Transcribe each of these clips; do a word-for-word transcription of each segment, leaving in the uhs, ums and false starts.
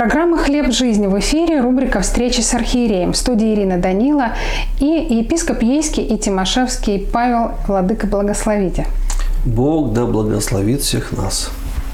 Программа «Хлеб жизни» в эфире, рубрика «Встречи с архиереем». В студии Ирина Данила и епископ Ейский и Тимошевский Павел. Владыка, благословите. Бог да благословит всех нас.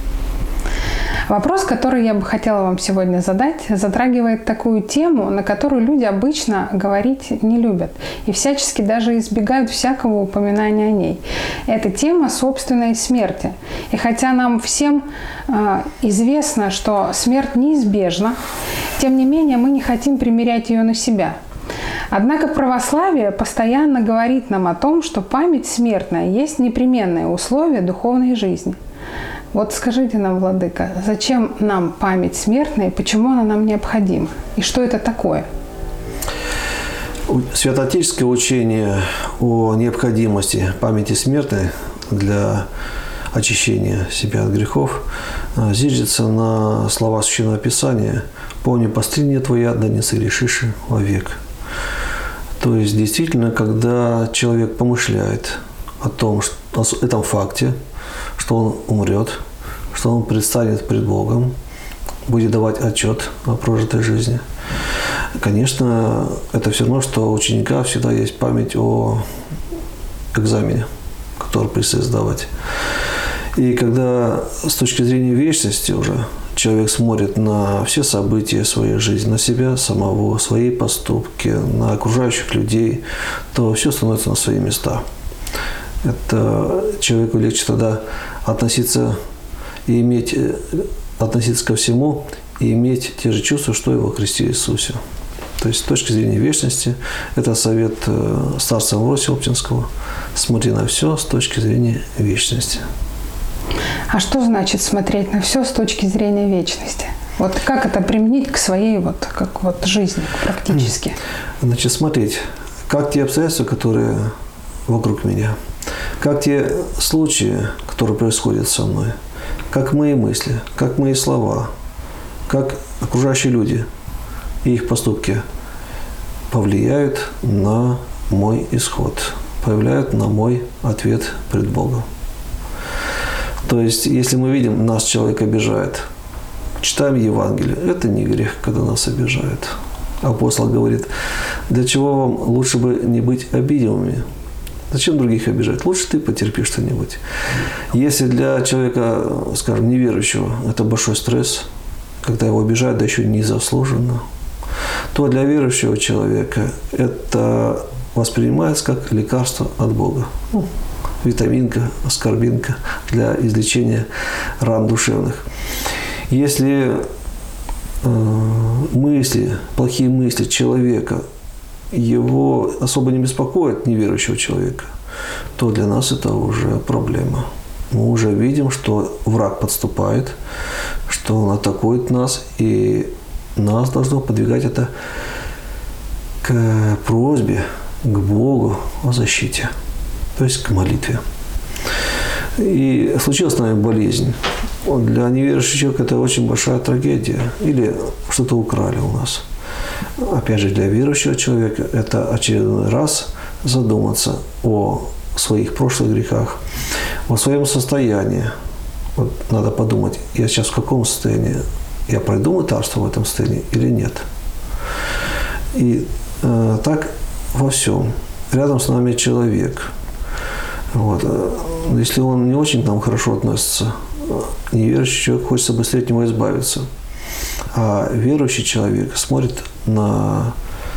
Вопрос, который я бы хотела вам сегодня задать, затрагивает такую тему, на которую люди обычно говорить не любят и всячески даже избегают всякого упоминания о ней. Это тема собственной смерти. И хотя нам всем э, известно, что смерть неизбежна, тем не менее мы не хотим примерять ее на себя. Однако православие постоянно говорит нам о том, что память смертная есть непременное условие духовной жизни. Вот скажите нам, Владыка, зачем нам память смертная и почему она нам необходима? И что это такое? Святоотеческое учение о необходимости памяти смертной для очищения себя от грехов зиждется на слова Священного Писания: «Помни пострение твоя, да не согрешишь вовек». То есть, действительно, когда человек помышляет о том, что, о этом факте, что он умрет, что он предстанет пред Богом, будет давать отчет о прожитой жизни. Конечно, это все равно, что у ученика всегда есть память о экзамене, который предстоит сдавать. И когда с точки зрения вечности уже человек смотрит на все события своей жизни, на себя самого, свои поступки, на окружающих людей, то все становится на свои места. Это человеку легче тогда относиться и иметь, относиться ко всему и иметь те же чувства, что и во Христе Иисусе. То есть с точки зрения вечности, это совет старца Амвросия Оптинского: смотри на все с точки зрения вечности. А что значит смотреть на все с точки зрения вечности? Вот как это применить к своей вот, как вот жизни практически? Значит, смотреть, как те обстоятельства, которые вокруг меня, как те случаи, которые происходят со мной, как мои мысли, как мои слова, как окружающие люди и их поступки повлияют на мой исход, повлияют на мой ответ пред Богом. То есть, если мы видим, нас человек обижает, читаем Евангелие, это не грех, когда нас обижают. Апостол говорит: для чего вам лучше бы не быть обидимыми? Зачем других обижать? Лучше ты потерпи что-нибудь. Если для человека, скажем, неверующего, это большой стресс, когда его обижают, да еще незаслуженно, то для верующего человека это воспринимается как лекарство от Бога. Ну, витаминка, аскорбинка для излечения ран душевных. Если э, мысли, плохие мысли человека, его особо не беспокоит, неверующего человека, то для нас это уже проблема. Мы уже видим, что враг подступает, что он атакует нас, и нас должно подвигать это к просьбе, к Богу о защите, то есть к молитве. И случилась с нами болезнь. Для неверующего человека это очень большая трагедия. Или что-то украли у нас. Опять же, для верующего человека это очередной раз задуматься о своих прошлых грехах, о своем состоянии. Вот надо подумать, я сейчас в каком состоянии, я пройду мытарство в этом состоянии или нет. И э, так во всем. Рядом с нами человек. Вот. Если он не очень к нам хорошо относится, неверующий человек хочется быстрее от него избавиться. А верующий человек смотрит на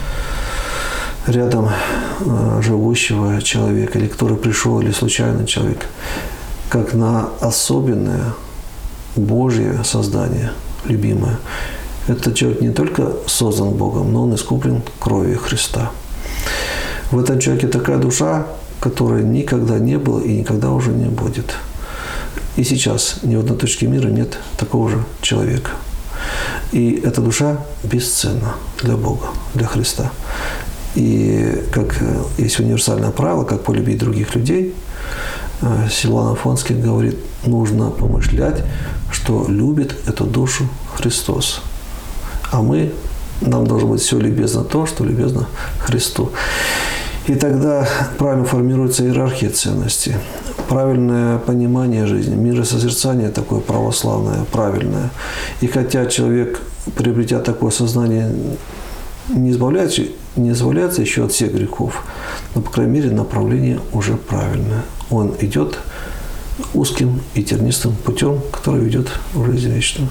рядом живущего человека, или который пришел, или случайный человек, как на особенное Божье создание, любимое. Этот человек не только создан Богом, но он искуплен кровью Христа. В этом человеке такая душа, которой никогда не было и никогда уже не будет. И сейчас ни в одной точке мира нет такого же человека. И эта душа бесценна для Бога, для Христа. И как есть универсальное правило, как полюбить других людей, Силуан Афонский говорит: нужно помышлять, что любит эту душу Христос. А мы, нам должно быть все любезно то, что любезно Христу. И тогда правильно формируется иерархия ценностей. правильное понимание жизни, миросозерцание такое православное, правильное. И хотя человек, приобретя такое сознание, не избавляется, не избавляется еще от всех грехов, но, по крайней мере, направление уже правильное. Он идет узким и тернистым путем, который ведет в жизнь вечную.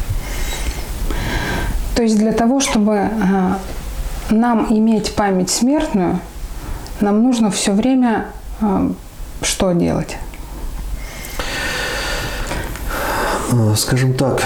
То есть для того, чтобы нам иметь память смертную, нам нужно все время что делать? Скажем так,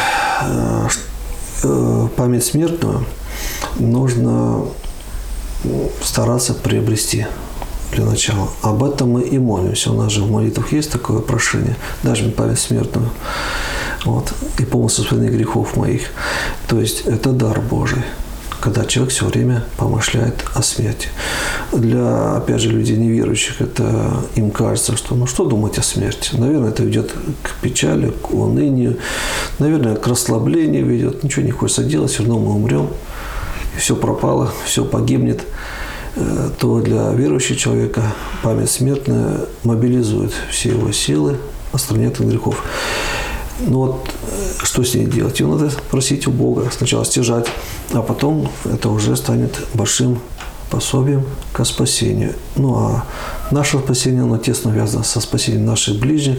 память смертную нужно стараться приобрести для начала. Об этом мы и молимся. У нас же в молитвах есть такое прошение. Дай мне память смертную. Вот. И полностью своих грехов моих. То есть это дар Божий, когда человек все время помышляет о смерти. Для, опять же, людей неверующих, это им кажется, что ну что думать о смерти? Наверное, это ведет к печали, к унынию, наверное, к расслаблению ведет. Ничего не хочется делать, все равно мы умрем, и все пропало, все погибнет. То для верующего человека память смертная мобилизует все его силы, отстраняет от грехов. Ну вот, что с ней делать? Ее надо просить у Бога, сначала стяжать, а потом это уже станет большим пособием к спасению. Ну а наше спасение, оно тесно связано со спасением наших ближних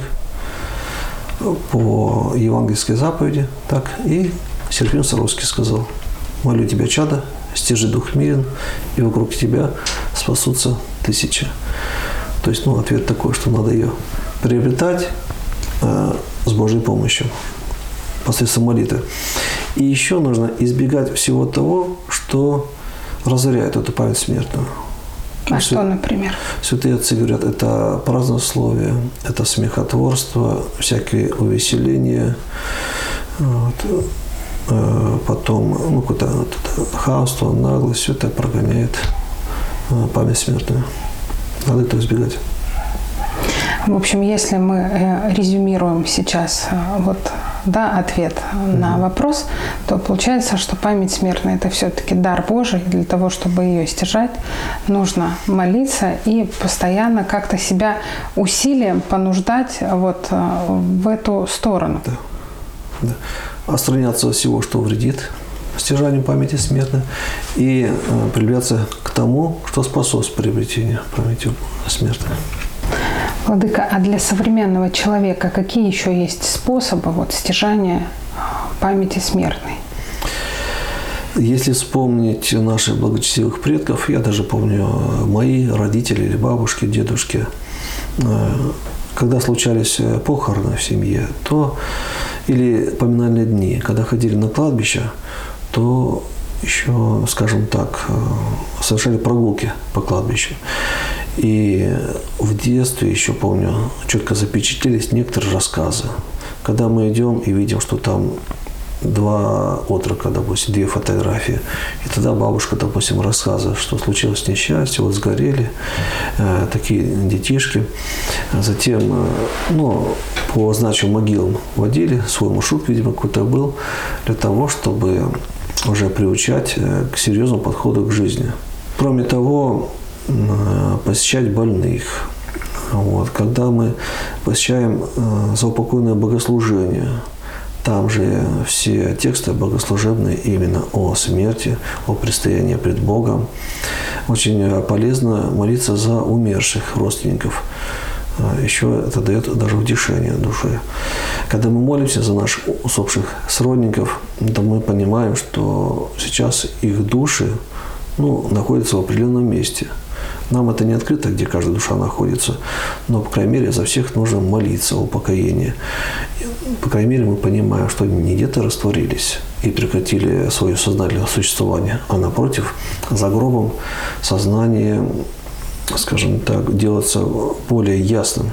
по евангельской заповеди. Так и Серафим Саровский сказал: «Молю тебя, чадо, стяжи дух мирен, и вокруг тебя спасутся тысячи». То есть, ну, ответ такой, что надо ее приобретать э, с Божьей помощью, посредством молитвы. И еще нужно избегать всего того, что разоряет эту память смертную. А что, Свя... например? Святые отцы говорят, это празднословие, это смехотворство, всякие увеселения, вот. Потом ну, какое-то хамство, наглость, все это прогоняет память смертную. Надо это избегать. В общем, если мы резюмируем сейчас вот, да, ответ mm-hmm. на вопрос, то получается, что память смертная – это все-таки дар Божий. Для того, чтобы ее стяжать, нужно молиться и постоянно как-то себя усилием понуждать вот в эту сторону. Да. Да. Отстраняться от всего, что вредит стяжанию памяти смертной, и э, приближаться к тому, что способствует приобретению памяти смертной. Владыка, а для современного человека какие еще есть способы вот, стяжания памяти смертной? Если вспомнить наших благочестивых предков, я даже помню мои родители или бабушки, дедушки, э, когда случались похороны в семье, то или поминальные дни, когда ходили на кладбище, то еще, скажем так, совершали прогулки по кладбищу. И в детстве, еще помню, четко запечатлелись некоторые рассказы. Когда мы идем и видим, что там два отрока, допустим, две фотографии. И тогда бабушка, допустим, рассказывает, что случилось несчастье, вот сгорели э, такие детишки. Затем, э, ну, по значимым могилам водили, свой маршрут, видимо, какой-то был, для того, чтобы уже приучать э, к серьезному подходу к жизни. Кроме того, э, посещать больных. Вот, когда мы посещаем э, заупокойное богослужение, там же все тексты богослужебные именно о смерти, о предстоянии пред Богом. Очень полезно молиться за умерших родственников. Еще это дает даже утешение душе. Когда мы молимся за наших усопших сродников, то мы понимаем, что сейчас их души ну, находятся в определенном месте. Нам это не открыто, где каждая душа находится, но, по крайней мере, за всех нужно молиться о упокоении. По крайней мере, мы понимаем, что они не где-то растворились и прекратили свое сознательное существование, а напротив, за гробом сознание, скажем так, делается более ясным.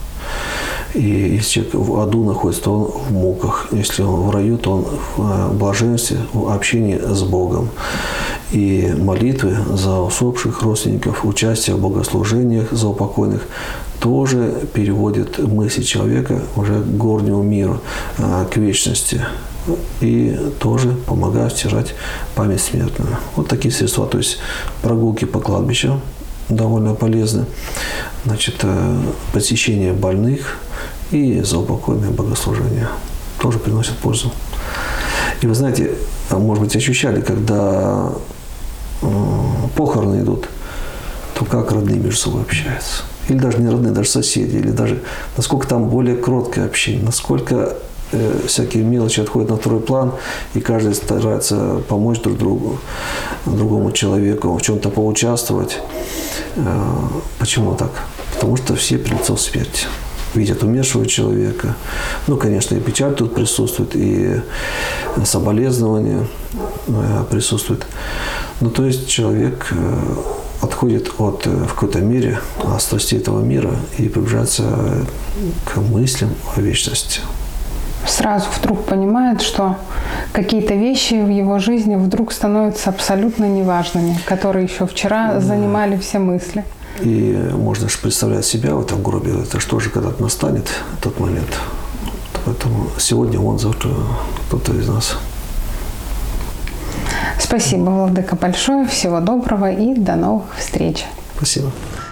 И если человек в аду находится, то он в муках. Если он в раю, то он в блаженстве, в общении с Богом. И молитвы за усопших родственников, участие в богослужениях за упокойных тоже переводят мысли человека уже к горнему миру, к вечности. И тоже помогают стирать память смертную. Вот такие средства. То есть прогулки по кладбищам довольно полезны. значит, посещение больных и заупокойное богослужение. Тоже приносит пользу. И вы знаете, может быть, ощущали, когда похороны идут, то как родные между собой общаются. Или даже не родные, даже соседи, или даже насколько там более кроткое общение, насколько э, всякие мелочи отходят на второй план, и каждый старается помочь друг другу, другому человеку, в чем-то поучаствовать. Э, почему так? Потому что все перед лицом смерти. Видят умершего человека. Ну, конечно, и печаль тут присутствует, и соболезнования э, присутствует. Ну, то есть человек э, отходит от, в какой-то мере от страстей этого мира и приближается к мыслям о вечности. Сразу вдруг понимает, что какие-то вещи в его жизни вдруг становятся абсолютно неважными, которые еще вчера занимали все мысли. И можно же представлять себя в этом гробе. Это что же когда-то настанет тот момент. Поэтому сегодня он, завтра кто-то из нас. Спасибо, Владыка, большое. Всего доброго и до новых встреч. Спасибо.